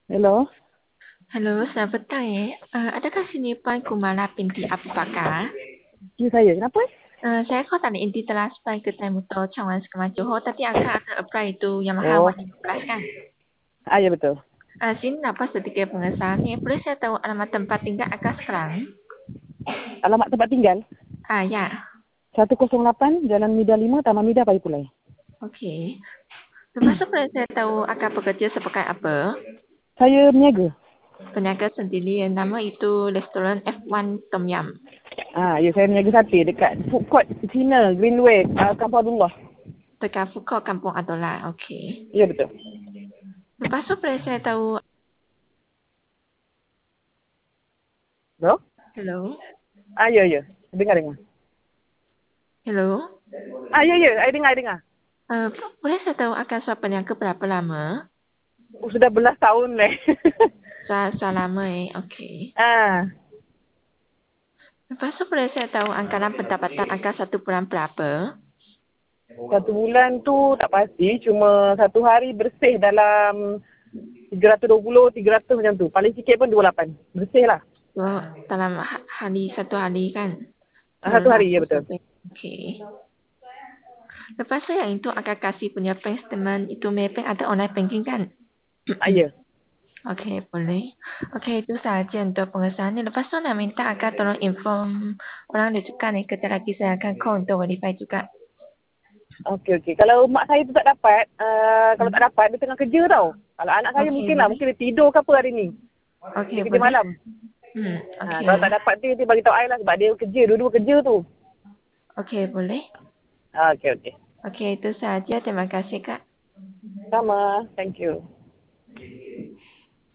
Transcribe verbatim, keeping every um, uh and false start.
Hello, Halo, selamat petang eh. Uh, adakah sini Puan Kumala binti Abu Bakar? you saya. Kenapa? Uh, saya call tadi inti telah supply ke Time Motor Cawangan Sekeman Johor, tapi angka akan apply itu Yamaha Oh, one lima belas kan? ah ya betul. Uh, sini dapat sedikit pengesahan ni. Boleh saya tahu alamat tempat tinggal agak sekarang? Alamat tempat tinggal Ah ya, seratus lapan Jalan Mida lima, Taman Mida, Paripulai. okey. Lepas tu boleh saya tahu akan bekerja sebagai apa? Saya meniaga. Peniaga sendiri, nama itu restoran F one Tom Yum. Ah, ya saya meniaga sate dekat food court Cina, Greenway, uh, Kampung Abdullah. Dekat Fukau Kampung Adola, okey. Ya betul. Lepas tu boleh saya tahu, Hello? hello? Ah ya ya. Dengar dengar. Hello? Ah ya ya, saya dengar saya dengar. Uh, boleh saya tahu akan suap peniaga berapa lama? Oh, sudah belas tahun leh. Sudah, sudah lama eh, okey. ah, Lepas tu boleh saya tahu anggaran pendapatan angka satu bulan berapa? satu bulan tu tak pasti, cuma satu hari bersih dalam tiga ratus dua puluh, tiga ratus macam tu. Paling sikit pun dua puluh lapan. Bersih lah. So, dalam ha- hari, satu hari kan? Ah, satu hari, ya dua ratus betul. lebih. Okey. Lepas tu yang itu akan kasih punya bank statement, itu Maybank ada online banking kan? Ah ya. Okey, boleh. Okey, itu sahaja untuk pengesahan ni. Lepas tu nak minta akan tolong inform orang rujukan ni. Kejap lagi saya akan call untuk verify juga. Okey, okey. Kalau mak saya tu tak dapat, uh, kalau Hmm. tak dapat, dia tengah kerja tau. Kalau anak saya Okey, mungkin lah, boleh. mungkin dia tidur ke apa hari ni. Okey, Dia kerja boleh. malam. Hmm, Ha, okey. kalau tak dapat dia, dia bagi tahu I lah sebab dia kerja, dua-dua kerja tu. Okey, boleh. Ha, okey, okey. Okey, itu sahaja. Terima kasih, Kak. Sama. Thank you.